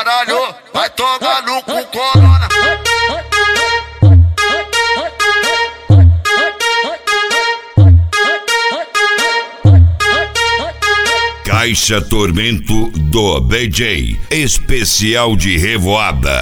caralho, vai tomar no cu corona. Caixa Tormento do BJ, especial de revoada.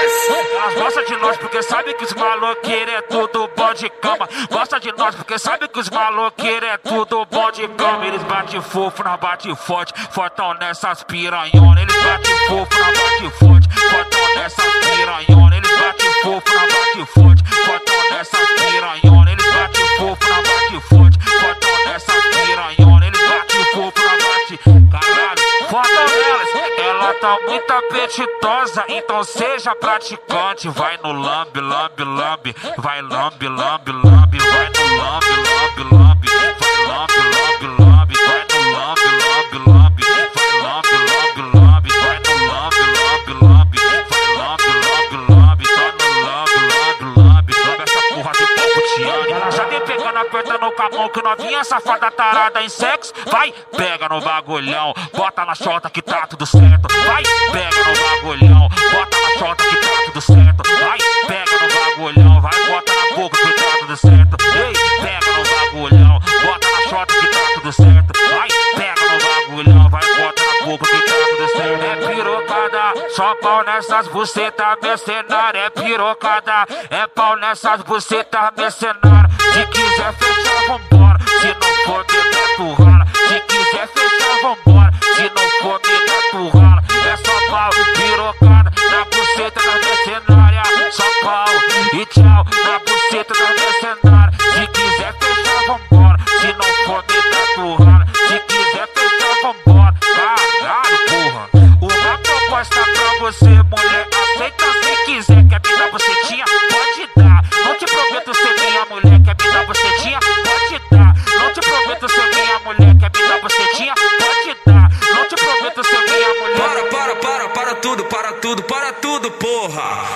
Elas gostam de nós porque sabe que os maloqueiros é tudo bom de cama. Gosta de nós porque sabe que os maloqueiros é tudo bom de cama. Eles batem fofo, nós bate forte, fortão nessas piranhonas. Eles batem fofo, nós bate forte, fortão nessas piranhonas. Eles batem fofo, nós bate forte, fortão nessas piranhonas. Eles batem fofo, nós bate forte, fortão nessas piranhonas. Eles batem fofo, nós bate, caralho, fortão nelas. Ela tá muito apetitosa, então seja praticante. Vai no lambe, lambe, lambe. Vai lambe, lambe, lambe. Vai no lambe, lambe, lambe. Vai lambe, lambe, lambe. Vai no lambe, lambe, lambe. Vai lambe, lambe, lambe. Vai no lambe, lambe, lambe. Vai lambe, lambe, lambe. Tá no lambe, lambe, lambe. Lambe essa porra de papo Tiane. Ela já vem pegando, apertando com a mão, que novinha safada tarada em sexo. Vai, pega no bagulhão, bota na chota que tá tudo certo. Vai, pega no bagulhão, bota na chota que tá tudo certo. Vai, pega no bagulhão, vai, bota na boca que tá tudo certo. Ei, pega no bagulhão, bota na chota que tá tudo certo. Vai, pega no bagulhão, vai, bota na boca que tá tudo certo. É pirocada, só pau nessas bucetas mercenária. É pirocada, é pau nessas bucetas mercenária. Se quiser fechar, vambora. Se não for me dar, tu rala. Se quiser fechar, vambora. Se não for me dar, tu rala. É só pau, pirocada na buceta da mercenária. Só pau e tchau na buceta da mercenária. Se quiser fechar, vambora. Se não for me dar, tu rala. Se quiser fechar, vambora. Caralho, porra. Uma proposta pra você, mulher. Aceita se quiser. Quer me dar bucetinha? Pode dar. Não te prometo ser minha mulher. Quer me dar bucetinha? Pode dar. Não te prometo ser minha mulher. Quer me dar bucetinha? Pode dar. Não te prometo ser minha mulher. Para tudo, porra.